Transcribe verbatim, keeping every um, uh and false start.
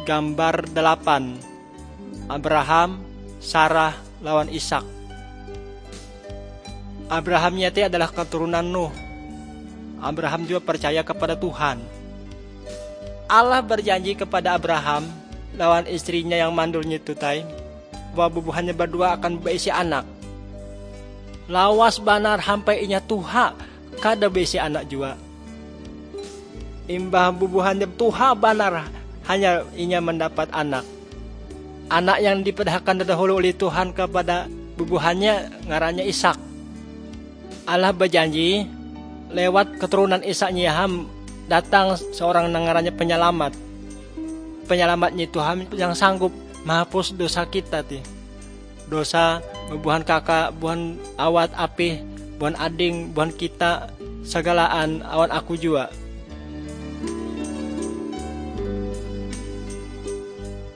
gambar delapan. Abraham, Sarah lawan Ishak. Abraham nyata adalah keturunan Nuh. Abraham juga percaya kepada Tuhan. Allah berjanji kepada Abraham lawan istrinya yang mandulnya itu tay, bahwa bubuhannya berdua akan berisi anak. Lawas banar sampai inya Tuha kada berisi anak juga. Imbah bubuhannya Tuha banar hanya inya mendapat anak. Anak yang diperdahakan dahulu oleh Tuhan kepada bubuhannya ngarannya Ishak. Allah berjanji lewat keturunan Ishaknya ham datang seorang ngarannya penyelamat. Penyelamatnya Tuhan yang sanggup menghapus dosa kita ti. Dosa bubuhan kakak, buhan awat api, buhan ading, buhan kita, segalaan awan aku juga.